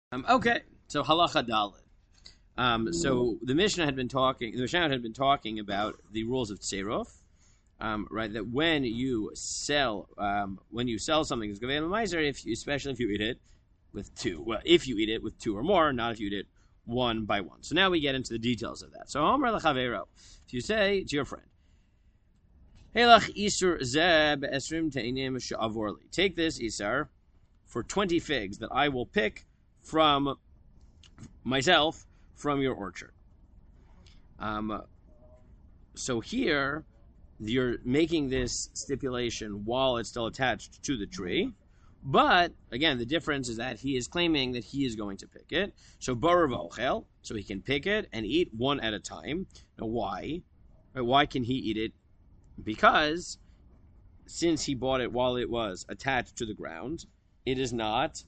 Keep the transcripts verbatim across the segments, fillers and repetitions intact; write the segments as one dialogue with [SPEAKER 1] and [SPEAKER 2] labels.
[SPEAKER 1] Um, okay, so halacha daled. Um, so the Mishnah had been talking. The Mishnah had been talking about the rules of tzerof, um, right? That when you sell, um, when you sell something, it's gavei l'maizer, if you, especially if you eat it with two. Well, if you eat it with two or more, not if you eat it one by one. So now we get into the details of that. So Omer lechavero, if you say to your friend, Helach isur zeb esrim teinim she'avorli. Take this isar for twenty figs that I will pick from myself from your orchard. Um, so here, you're making this stipulation while it's still attached to the tree. But, again, the difference is that he is claiming that he is going to pick it. So, barav ochel, so he can pick it and eat one at a time. Now, why? Why can he eat it? Because, since he bought it while it was attached to the ground, it is not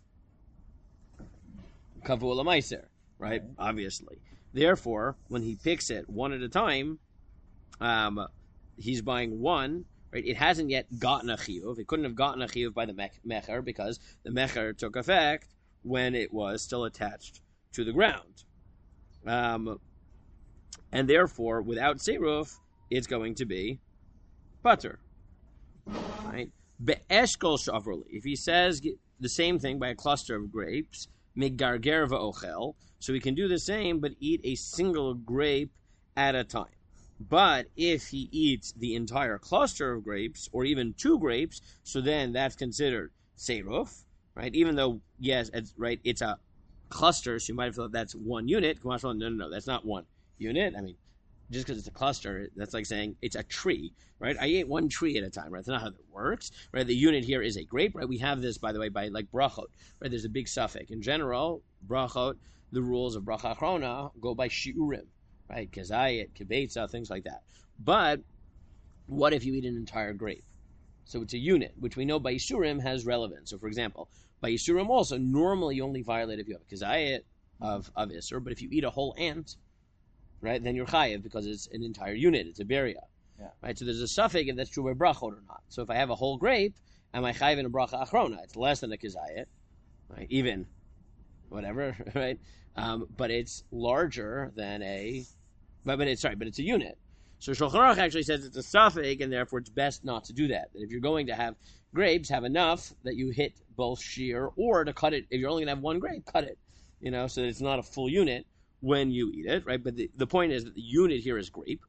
[SPEAKER 1] kavu l'maiser, right? Obviously. Therefore, when he picks it one at a time, um, he's buying one, right? It hasn't yet gotten a chiyuv. It couldn't have gotten a chiyuv by the mecher because the mecher took effect when it was still attached to the ground. Um, and therefore, without seiruf, it's going to be butter, right? Be'eshkol shavroli. If he says the same thing by a cluster of grapes, migarger va'ochel, so he can do the same, but eat a single grape at a time. But if he eats the entire cluster of grapes, or even two grapes, so then that's considered seiruf, right? Even though, yes, it's, right, it's a cluster, so you might have thought that's one unit. No, no, no, that's not one unit. I mean, just because it's a cluster, that's like saying it's a tree, right? I ate one tree at a time, right? That's not how that works, right? The unit here is a grape, right? We have this, by the way, by like brachot, right? There's a big suffix. In general, brachot, the rules of bracha achrona go by shiurim, right? Kazayit, kibetza, things like that. But what if you eat an entire grape? So it's a unit, which we know by Yisurim has relevance. So for example, by Yisurim also, normally you only violate if you have a kazayit of, of Isur, but if you eat a whole ant, right, then you're chayiv because it's an entire unit, it's a beria. Yeah. Right, so there's a suffix if that's true by brachot or not. So if I have a whole grape, am I chayiv in a bracha achrona? It's less than a kazayit, right? Even, whatever, right? Um, but it's larger than a, but, but it's sorry, but it's a unit. So Shulchan Aruch actually says it's a suffix, and therefore it's best not to do that. That if you're going to have grapes, have enough that you hit both shear, or to cut it. If you're only going to have one grape, cut it. You know, so that it's not a full unit when you eat it, right? But the, the point is that the unit here is grape.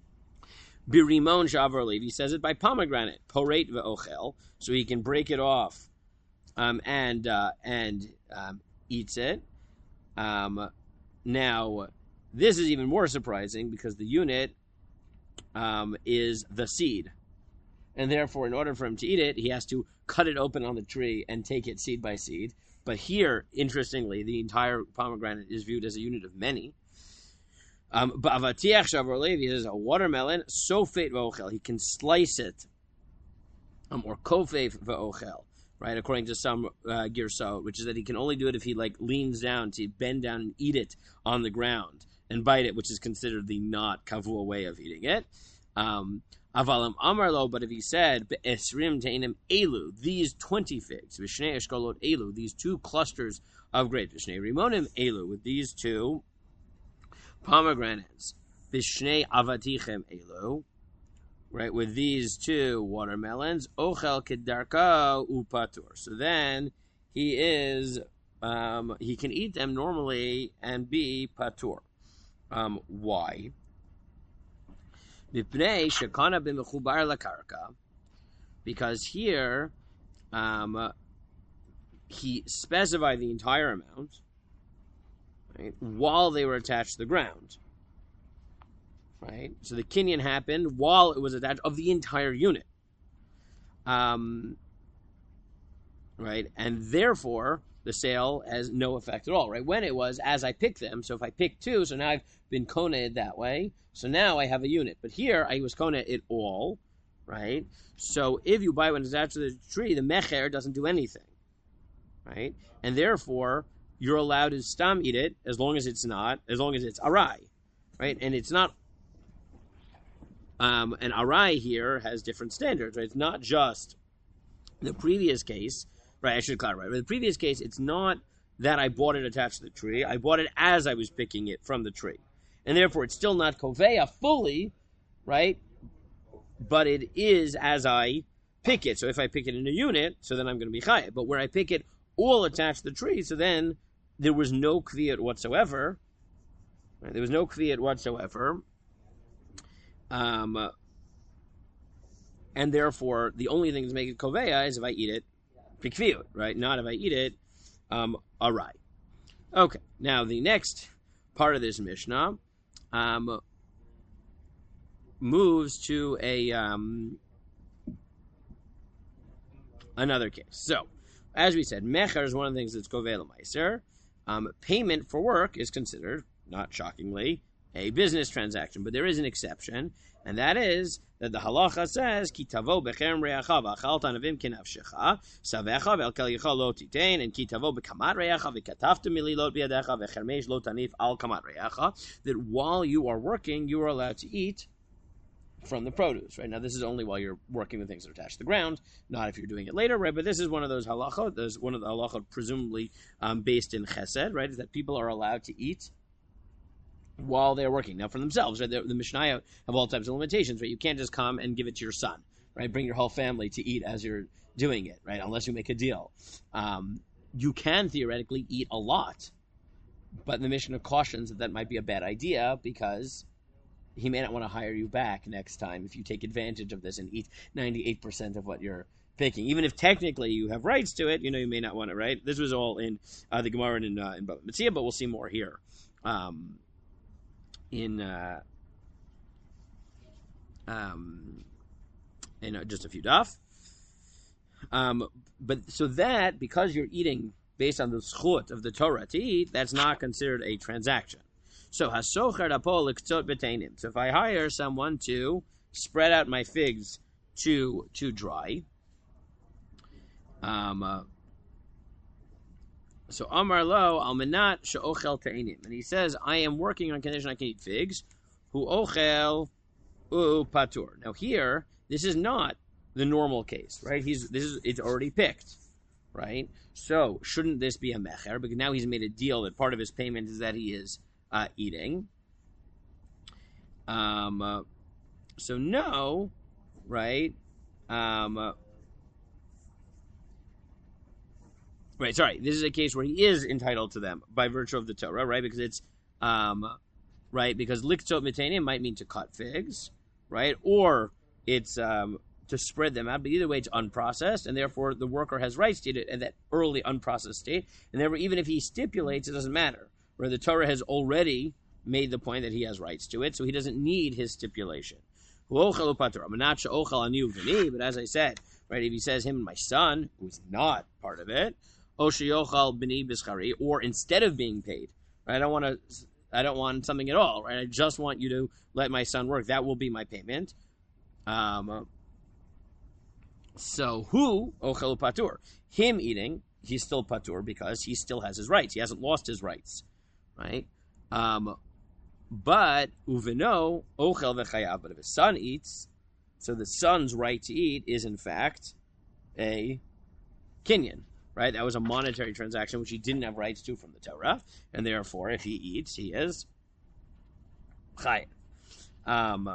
[SPEAKER 1] Birimon shavar lev, he says it by pomegranate, porate ve'ochel, so he can break it off um, and uh, and um, eats it. Um, now, this is even more surprising because the unit um, is the seed. And therefore, in order for him to eat it, he has to cut it open on the tree and take it seed by seed. But here, interestingly, the entire pomegranate is viewed as a unit of many. Um, but avatiach shavar levi is a watermelon, sofet v'ochel. He can slice it, um, or kofef v'ochel, right? According to some uh, girsot, which is that he can only do it if he like leans down to bend down and eat it on the ground and bite it, which is considered the not kavua way of eating it. Um, Avalam amarlo, but if he said be'esrim teinim elu, these twenty figs, v'shnei eshkolot elu, these two clusters of grapes, v'shnei rimonim elu, with these two pomegranates, v'shnei avatichem elu, right, with these two watermelons, ochel kedarka upatur. So then he is, um, he can eat them normally and be patur. Um, why? Because here um, he specified the entire amount, right, while they were attached to the ground. Right? So the kinyan happened while it was attached of the entire unit. Um, right? And therefore, the sale has no effect at all, right? When it was, as I pick them, so if I pick two, so now I've been koned that way, so now I have a unit. But here, I was koned it all, right? So if you buy one attached to the tree, the mecher doesn't do anything, right? And therefore, you're allowed to stam eat it, as long as it's not, as long as it's arai, right? And it's not, um, an arai here has different standards, right? It's not just the previous case, right? I should clarify. In the previous case, it's not that I bought it attached to the tree. I bought it as I was picking it from the tree. And therefore, it's still not koveya fully, right? But it is as I pick it. So if I pick it in a unit, so then I'm going to be chayav. But where I pick it all attached to the tree, so then there was no kviyat whatsoever. Right? There was no kviyat whatsoever. Um, and therefore, the only thing to make it koveya is if I eat it pikviyut, right? Not if I eat it um, arai. Okay, now the next part of this Mishnah um, moves to a um, another case. So, as we said, mecher is one of the things that's kovei l'maiser. Um, payment for work is considered, not shockingly, a business transaction, but there is an exception, and that is that the halacha says ki tavo becherem reacha v'achal tanavim kinavshecha savecha ve'alkel yicha lo titein and ki tavo bekamat reacha v'katafta mililot biyadecha v'chermesh lo tanif al kamat reacha, that while you are working, you are allowed to eat from the produce. Right now, this is only while you're working with things that are attached to the ground, not if you're doing it later. Right, but this is one of those halachot. There's one of the halachot presumably um, based in chesed. Right, is that people are allowed to eat while they're working. Now, for themselves, right, the, the Mishnayot have all types of limitations, right? You can't just come and give it to your son, right? Bring your whole family to eat as you're doing it, right? Unless you make a deal. Um, you can theoretically eat a lot, but the Mishnah cautions that that might be a bad idea because he may not want to hire you back next time if you take advantage of this and eat ninety-eight percent of what you're picking. Even if technically you have rights to it, you know, you may not want it, right? This was all in uh, the Gemara in, uh, in Bava Metzia, but we'll see more here. Um, in uh, um, in uh, just a few daf. Um, but so that, because you're eating based on the zchut of the Torah to eat, that's not considered a transaction. So hasocher apol liktzot b'teinim. So if I hire someone to spread out my figs to to dry, um, uh, so Amar lo almenat she'ochel teinim, and he says, I am working on condition I can eat figs. Hu ochel u patur. Now here, this is not the normal case, right? He's this is it's already picked, right? So shouldn't this be a mecher? Because now he's made a deal that part of his payment is that he is uh, eating. Um. Uh, so no, right? Um. Uh, Right, sorry. This is a case where he is entitled to them by virtue of the Torah, right? Because it's, um, right, because liktzot miteinim might mean to cut figs, right? Or it's um, to spread them out. But either way, it's unprocessed, and therefore the worker has rights to it in that early unprocessed state. And therefore, even if he stipulates, it doesn't matter. Where the Torah has already made the point that he has rights to it, so he doesn't need his stipulation. But as I said, right, if he says him and my son, who's not part of it, or instead of being paid, right? I don't want to. I don't want something at all, right? I just want you to let my son work. That will be my payment. Um. So who ochel patur? Him eating, he's still patur because he still has his rights. He hasn't lost his rights, right? Um. But uveno ochel v'chayav. But if his son eats, so the son's right to eat is in fact a kinyan. Right, that was a monetary transaction which he didn't have rights to from the Torah, and therefore, if he eats, he is chayav. Um,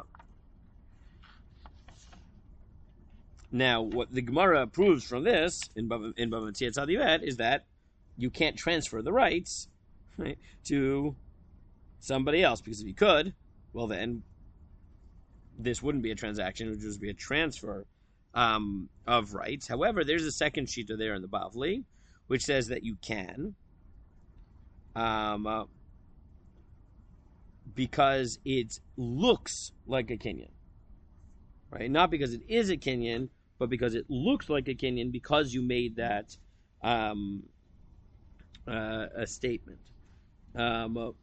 [SPEAKER 1] now, what the Gemara proves from this in Bava in Bava Metzia Tzadi Bet is that you can't transfer the rights, right, to somebody else, because if you could, well then this wouldn't be a transaction; it would just be a transfer Um, of rights. However, there's a second shita there in the Bavli, which says that you can, um, uh, because it looks like a kinyan, right? Not because it is a kinyan, but because it looks like a kinyan because you made that um, uh, a statement. Um, uh,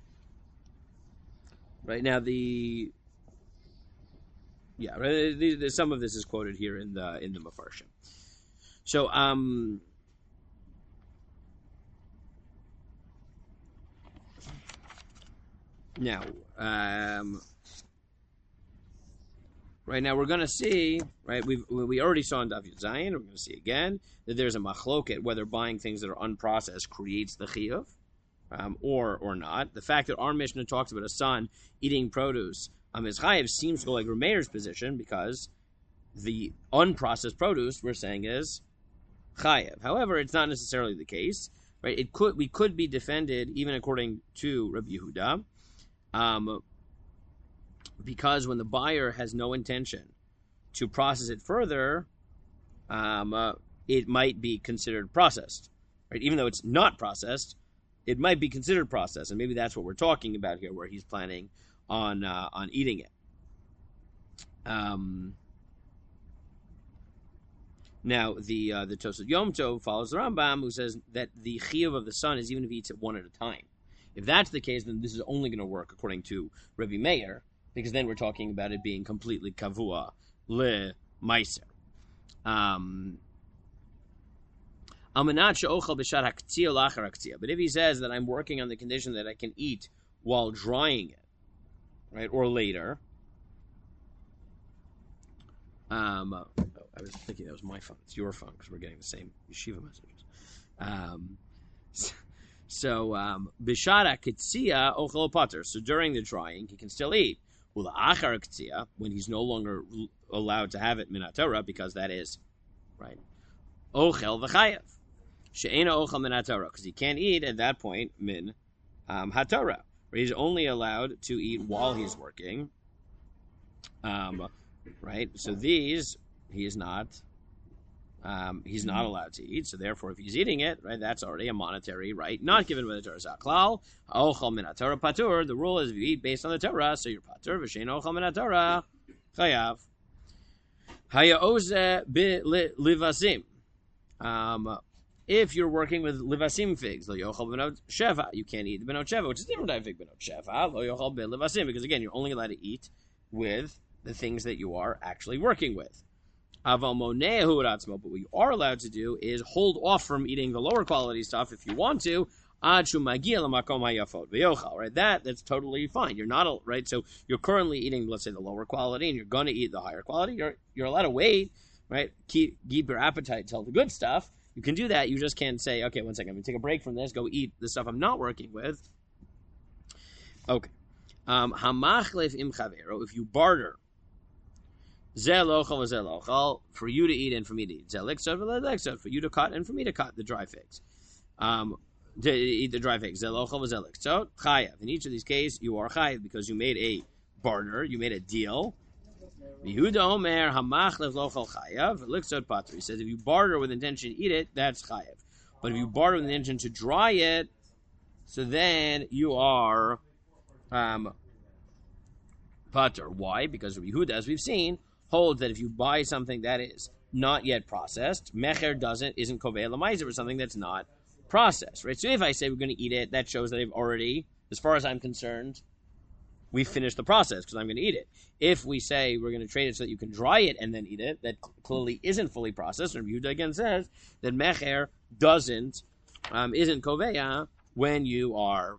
[SPEAKER 1] right now, the Yeah, some of this is quoted here in the in the Mefarshim. So, um, now, um, Right now, we're going to see, right, we we already saw in Daf Yud Zayin, we're going to see again, that there's a machloket whether buying things that are unprocessed creates the chiyuv, um, or or not. The fact that our Mishnah talks about a son eating produce um, is chayiv seems to go like Rameir's position, because the unprocessed produce, we're saying, is chayiv. However, it's not necessarily the case, right? It could We could be defended, even according to Rabbi Yehuda, um, because when the buyer has no intention to process it further, um, uh, it might be considered processed, right? Even though it's not processed, it might be considered processed, and maybe that's what we're talking about here, where he's planning on uh, on eating it. Um, now, the uh, the Tosafot Yom Tov follows the Rambam, who says that the chiyuv of the son is even if he eats it one at a time. If that's the case, then this is only going to work according to Rabbi Meir, because then we're talking about it being completely kavua le meiser. Um, but if he says that I'm working on the condition that I can eat while drying it, right, or later. Um, oh, I was thinking that was my phone. It's your phone because we're getting the same yeshiva messages. Um, so bishara ketzia ochel pater. So during the drying, he can still eat. When he's no longer allowed to have it min haTorah, because that is, right, ochel v'chayev. She'ena ochel min haTorah, because he can't eat at that point min um, haTorah. He's only allowed to eat while he's working. Um, right? So these, he is not, um, he's not allowed to eat. So therefore, if he's eating it, right, that's already a monetary right, not given by the Torah. Zaklal, ochel min haTorah patur. The rule is if you eat based on the Torah, so you're patur. V'shein ochel min haTorah chayav. Hayaoze b'livasim. Um, if you're working with livasim figs, lo yochel benot sheva, you can't eat the benot sheva, which is different type of fig, benot sheva, lo yochel b'livasim, because again, you're only allowed to eat with the things that you are actually working with. Aval monehu ratzmo, but what you are allowed to do is hold off from eating the lower quality stuff if you want to. Ad shu magia lamakom hayafot v'yochel, right? That that's totally fine. You're not right. So you're currently eating, let's say, the lower quality, and you're going to eat the higher quality. You're you're allowed to wait, right? Keep keep your appetite till the good stuff. You can do that. You just can't say, okay, one second, I'm going to take a break from this, go eat the stuff I'm not working with. Okay. Hamachlef im chavero, if you barter Zel ochel zel ochel, for you to eat and for me to eat. Zel liksod v'le liksod, for you to cut and for me to cut the dry figs. Um, to eat the dry figs. Zel ochel v'zel liksod, chayav. In each of these cases, you are chayav because you made a barter, you made a deal. Yehuda omer hamachlef lochel chayav liksod patri. He says if you barter with intention to eat it, that's chayav. But if you barter with intention to dry it, so then you are um, pater. Why? Because Yehuda, as we've seen, holds that if you buy something that is not yet processed, mecher doesn't isn't kovei l'maizer for something that's not processed, right? So if I say we're going to eat it, that shows that I've already, as far as I'm concerned, we finished the process because I'm going to eat it. If we say we're going to trade it so that you can dry it and then eat it, that clearly isn't fully processed. And Yehuda again says that mecher doesn't um, isn't kovei when you are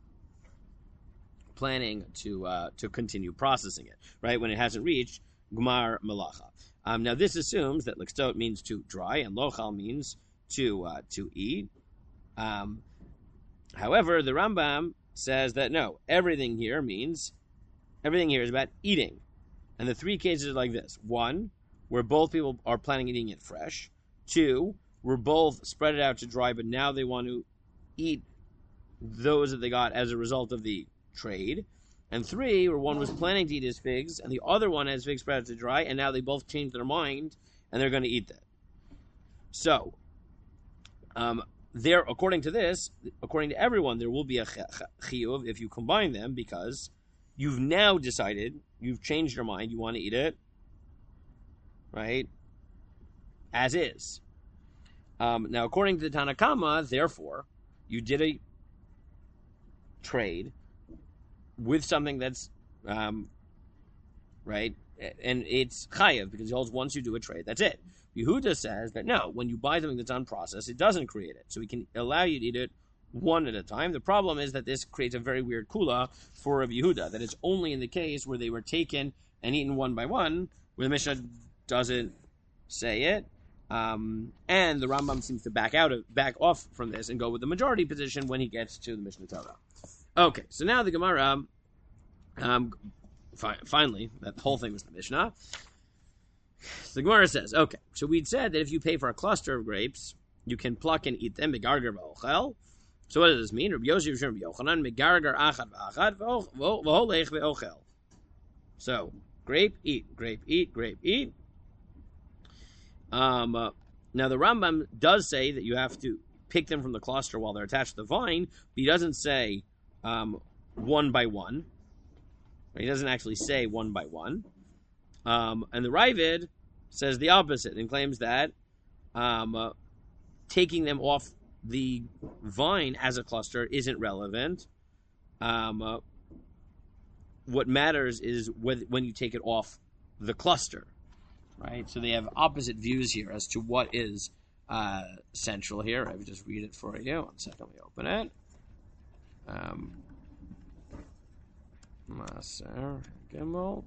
[SPEAKER 1] planning to uh, to continue processing it, right? When it hasn't reached Gmar Malacha. Um, now this assumes that likstot means to dry and lochal means to uh, to eat. Um, however, the Rambam says that no, everything here means everything here is about eating, and the three cases are like this: one, where both people are planning on eating it fresh; two, where both spread it out to dry, but now they want to eat those that they got as a result of the trade. And three, where one was planning to eat his figs, and the other one has figs spread out to dry, and now they both changed their mind, and they're going to eat that. So, um, there, according to this, according to everyone, there will be a chiyuv if you combine them, because you've now decided, you've changed your mind, you want to eat it, right, as is. Um, now, according to the Tanna Kama, therefore, you did a trade with something that's, um, right, and it's chayav, because he holds once you do a trade, that's it. Yehuda says that no, when you buy something that's unprocessed, it doesn't create it. So we can allow you to eat it one at a time. The problem is that this creates a very weird kula for Rav Yehuda, that it's only in the case where they were taken and eaten one by one, where the Mishnah doesn't say it. Um, and the Rambam seems to back out of, back off from this and go with the majority position when he gets to the Mishnah Torah. Okay, so now the Gemara, um, fi- finally, that whole thing was the Mishnah. So the Gemara says, okay, so we'd said that if you pay for a cluster of grapes, you can pluck and eat them, megargar v'ochel. So what does this mean? Rabbi Yosef Rabbi Yochanan, megargar achad v'achad v'holech v'ochel. So, grape, eat, grape, eat, grape, eat. Um, uh, now, the Rambam does say that you have to pick them from the cluster while they're attached to the vine, but he doesn't say um, one by one. He doesn't actually say one by one. Um, and the Ravid says the opposite and claims that um, uh, taking them off the vine as a cluster isn't relevant. Um, uh, what matters is whether, when you take it off the cluster. Right, so they have opposite views here as to what is uh, central here. I would just read it for you. One second, we open it. Um, Maser Gimel.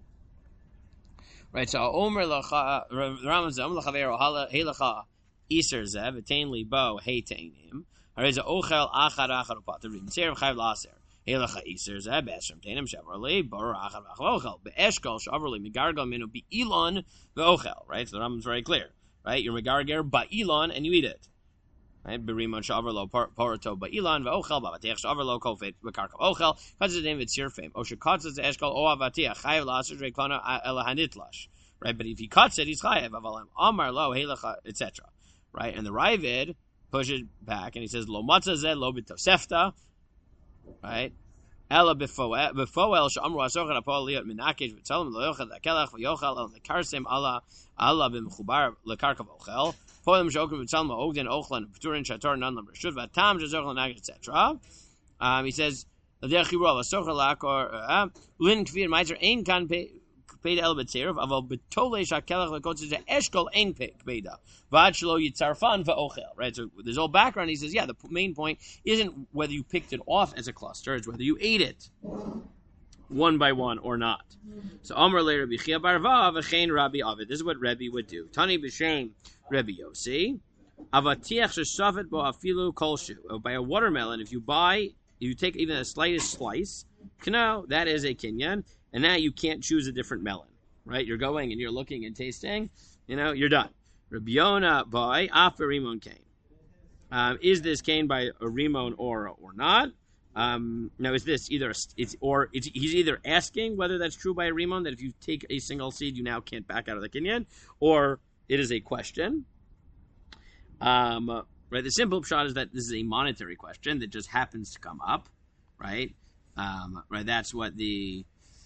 [SPEAKER 1] Right, so Omer Lacha Rambam Zom Lachaver Ohala Helacha Iser Zev Etain Libo Heitainim. Hareza Ochel Achad Achad Upater Rimtzer Chayv Laser. Helacha Iser Zev Beshem Tainim Shavarli Bor Achad Achad Beeshkol Shavarli Migargal Minu Be Elon Ve'ochel. Right, so the Rambam's very clear. Right, you're Migarger Ba'ilon and you eat it. Right, Berimon Shavarlo Poroto Ba'ilon Ve'ochel Bavatech Shavarlo Kofet Bekarkal Ochel Kazadim Vitzir Fame Osha Katzas Eshkol Oavatia Chayav Laser Drekona Elahanitlash. Right, but if he cuts it, he's Chayav Avalim Amar Lo Helacha et cetera. Right, and the Ravid pushes back and he says Lo Matzah Lo B'Tosefta. Right? Ella befoel befoel shamru asochet apol liot minakesh v'tzelem lo yochel akelach v'yochel el nekarsim ala ala b'mchubar lekarkav ochel poem shokim v'tzelem ogden ochlan p'turin shator nanlam reshut v'atam shezochel naged et cetera. Um, he says l'derech chibro asochet lakor lin kfir meiser ein kan paid el b'tzeruf aval betole shakelach lekotzes eshkol ein peda v'ad shelo yitzarfan v'ochel. Right, so there's all background. He says, yeah, the main point isn't whether you picked it off as a cluster; it's whether you ate it one by one or not. So Amar le Rabbi Chia bar Vav v'chein Rabbi Avid. This is what Rabbi would do. Tani b'shem Rabbi Yossi avatiach shesafet bo afilu kolshu. By a watermelon, if you buy, you take even the slightest slice, no, that is a kinyan. And now you can't choose a different melon, right? You're going and you're looking and tasting, you know, you're done. Rabbi Yonah by Af Rimon Kain. Um, is this Kain by a Rimon or or not? Um, now, is this either it's or it's, he's either asking whether that's true by a Rimon, that if you take a single seed, you now can't back out of the kinyan, or it is a question. Um, right. The simple shot is that this is a monetary question that just happens to come up, right? Um, right. That's what the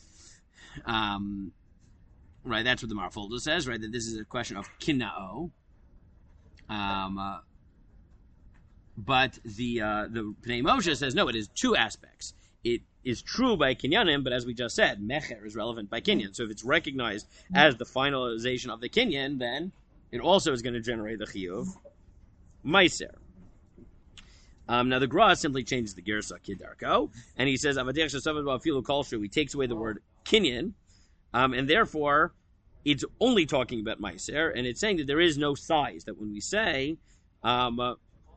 [SPEAKER 1] Um, right, that's what the Marfolda says, right, that this is a question of kinao. Um, uh, but the uh, the Pnei Moshe says, no, it is two aspects. It is true by kinyanim, but as we just said, mecher is relevant by kinyan. So if it's recognized as the finalization of the kinyan, then it also is going to generate the chiyuv meiser. Um, now the Gra simply changes the girsa kidarko, and he says, he takes away the word kinyan, um, and therefore it's only talking about meiser, and it's saying that there is no size, that when we say, um, uh,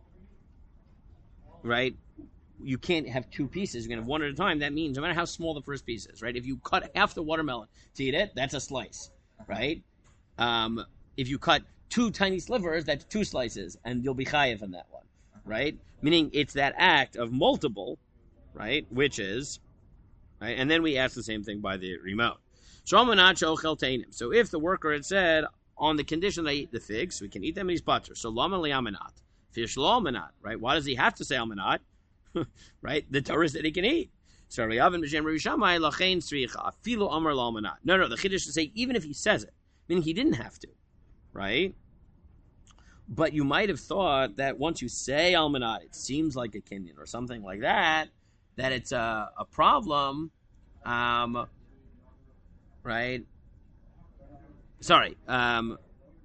[SPEAKER 1] right, you can't have two pieces, you're going to have one at a time. That means no matter how small the first piece is, right, if you cut half the watermelon to eat it, that's a slice, right? Um, if you cut two tiny slivers, that's two slices, and you'll be chayiv in that one, right? Meaning it's that act of multiple, right, which is, right, and then we ask the same thing by the remote. So if the worker had said, on the condition that I eat the figs, we can eat them and he's butter. So lama liamanat. Fish lo almanat, right? Why does he have to say almanat? Right? The Torah that he can eat. So Riyavin b'shem Rishamai lachein tzricha afilu amar lo almanat. No, no, the Chiddush should say even if he says it, meaning he didn't have to, right? But you might have thought that once you say almanat, it seems like a kinyan or something like that, that it's a, a problem, um, right? Sorry. Um,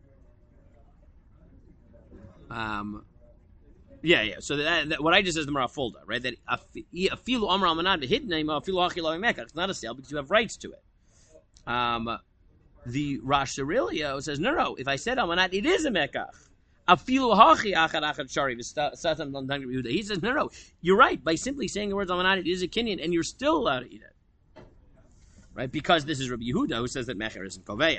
[SPEAKER 1] um, yeah, yeah. So that, that, what I just said is the Marfolda, right? That afilu amar almanat v'hitnei afilu achilu mekach. It's not a sale because you have rights to it. Um, the Rosh Sirilio says, no, no, if I said Almanat, it is a Mekach. Afilu hachi achad achad shari. He says, no, no, you're right. By simply saying the words Almanat, it is a Kinyan, and you're still allowed to eat it. Right? Because this is Rabbi Yehuda, who says that Mecher isn't Koveya.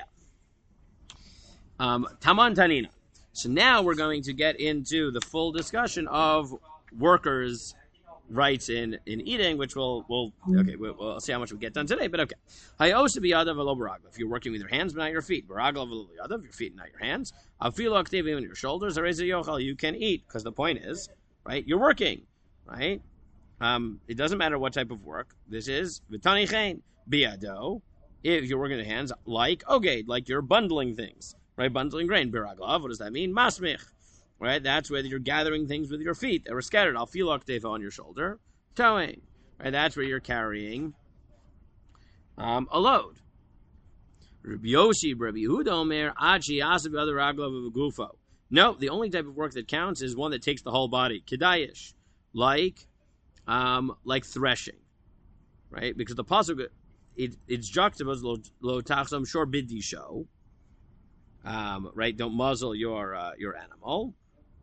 [SPEAKER 1] Um, Taman Tanina. So now we're going to get into the full discussion of workers' rights in, in eating, which we'll, we'll okay, we'll, we'll see how much we get done today, but okay. If you're working with your hands, but not your feet. Your feet, not your hands. Even your shoulders, you can eat, because the point is, right, you're working, right? Um, it doesn't matter what type of work. This is Vitani Chain, Biado. If you're working with your hands, like, okay, like you're bundling things, right? Bundling grain. Biraglav, what does that mean? Masmich. Right, that's where you're gathering things with your feet that were scattered. Al filok teva on your shoulder, towing. Right, that's where you're carrying um, a load. Rabbi Yoshi, Rabbi Yehuda Omer, Achi Asav other Raglav of a Gufo. No, the only type of work that counts is one that takes the whole body. Kedayish, like, um, like threshing, right? Because the pasuk it it's juxtaposed lo lo tachsam shor bidi show. Um, right, don't muzzle your uh, your animal.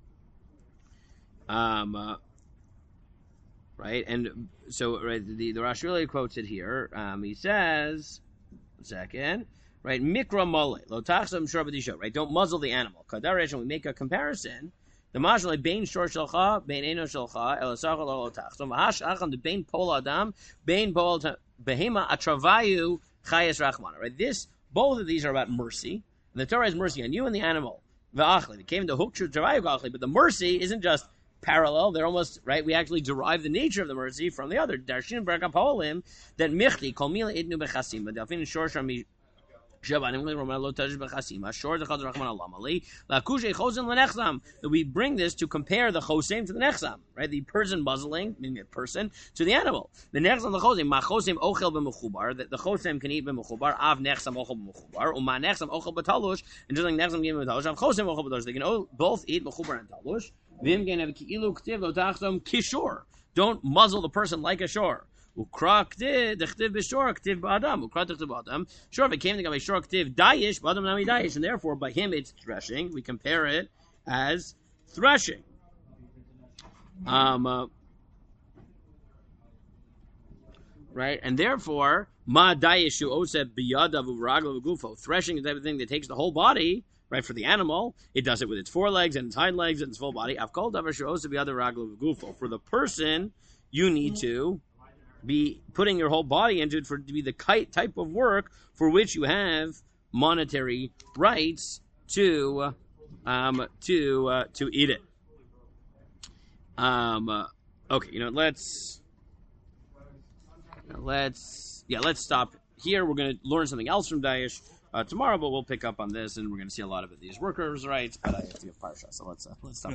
[SPEAKER 1] Um, uh, right, and so right, the the Rosh really quotes it here. Um, he says, one second, right, mikra mole lo tachsam shor b'disho, right, don't muzzle the animal. Kadaresh, when we make a comparison, the mashal bein shor shalcha, bein eno shalcha, elasachol lo tachsam, v'hash acham the bein pol adam, bein pol behema atravayu chayes rachmana. Right, this both of these are about mercy. And the Torah has mercy on you and the animal. V'achli, it came to hook travayu gachli, but the mercy isn't just parallel, they're almost, right, we actually derive the nature of the mercy from the other. Darshin Berakapolim, that Michli, Kolmila Idnu Bechasim, Delfin Shorsham that we bring this to compare the chosem to the nechsam, right? The person muzzling, meaning a person, to the animal. The nechsam, the chosem, ma chosem ochel b'mechubar, that the chosem can eat b'mechubar, av nechsam ochel b'mechubar, uma nechsam ochel b'talush, and just like nechsam can eat b'talush, av chosem ochel b'talush, they can both eat b'chubar and talush. Vim can have ki'ilu k'tiv lo tachsam kishor. Don't muzzle the person like a shor. Ukra k'tiv, dechtiv b'shor, k'tiv b'adam. Ukra dechtiv b'adam. Sure, if it came to go by shor k'tiv dayish, b'adam nami dayish, and therefore by him it's threshing. We compare it as threshing. Um, uh, right, and therefore ma dayishu oseb b'yadav u'raglav u'gufo. Threshing is the type of thing that takes the whole body. Right, for the animal, it does it with its forelegs and its hind legs and its full body. For the person, you need to be putting your whole body into it for it to be the type of work for which you have monetary rights to um, to uh, to eat it. Um, uh, okay, you know, let's let's yeah, let's stop here. We're going to learn something else from Daesh. Uh, tomorrow, but we'll pick up on this, and we're going to see a lot of it. These workers' rights, but I have to give parsha, so let's uh, let's stop.